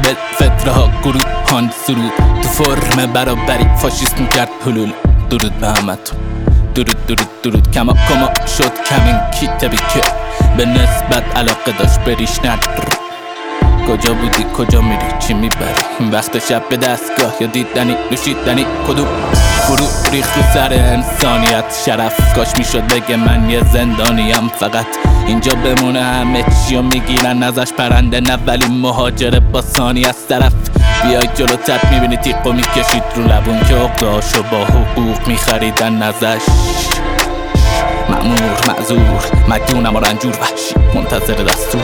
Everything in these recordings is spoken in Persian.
بالفطره ها گروه هان سرود تو فرم برابری فاشیسم کرد حلول درود به همتون درود کما شد کمین کیتبی که به نسبت علاقه داشت بریش ندر کجا بودی کجا میری چی میبری این وقت شب به دستگاه یا دیدنی نوشیدنی کدوم فرو ریخت سر انسانیت شرف کاش میشد بگه من یه زندانیم فقط اینجا بمونه همه چیو میگیرن ازش پرنده نه ولی مهاجره با ثانی از طرف بیای جلوتر میبینی تیقو میکشید رو لبون که عقداشو با حقوق میخریدن ازش مأمور معذور مدیونم و رنجور وحشی منتظر دستور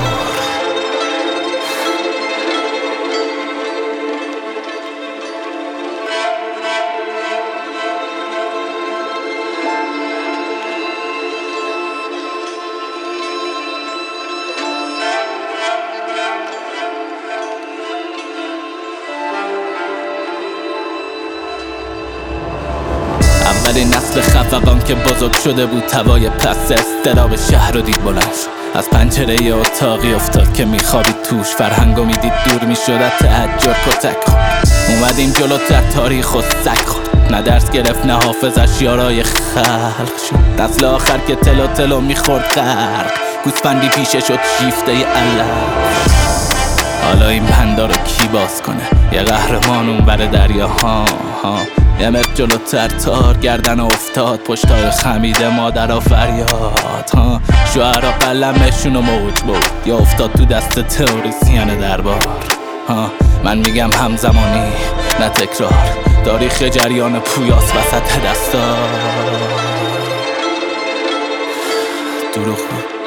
اولین نسل خفقان که بزرگ شده بود هوای پس استراب شهر رو دید بلند شد از پنجره ی اتاقی افتاد که میخوابید توش فرهنگو میدید دور میشد تهجر کتک خورد اومدیم جلوتر تاریخ و سگ خورد نه درس گرفت نه حافظش یارای خلق شد نسل آخر که تلو میخورد غرق گوسفندی پیشه شد شیفته علف حالا این بندا رو کی باز کنه یه قهرمان اون بر دریاها یه متر جلوتر تار گردن افتاد پشتای خمیده مادر و فریاد شعرها قلمشونو موج بود یا افتاد تو دست تئوریسین دربار من میگم همزمانی نه تکرار تاریخ جریان پویاس وسط دستا دروغ بود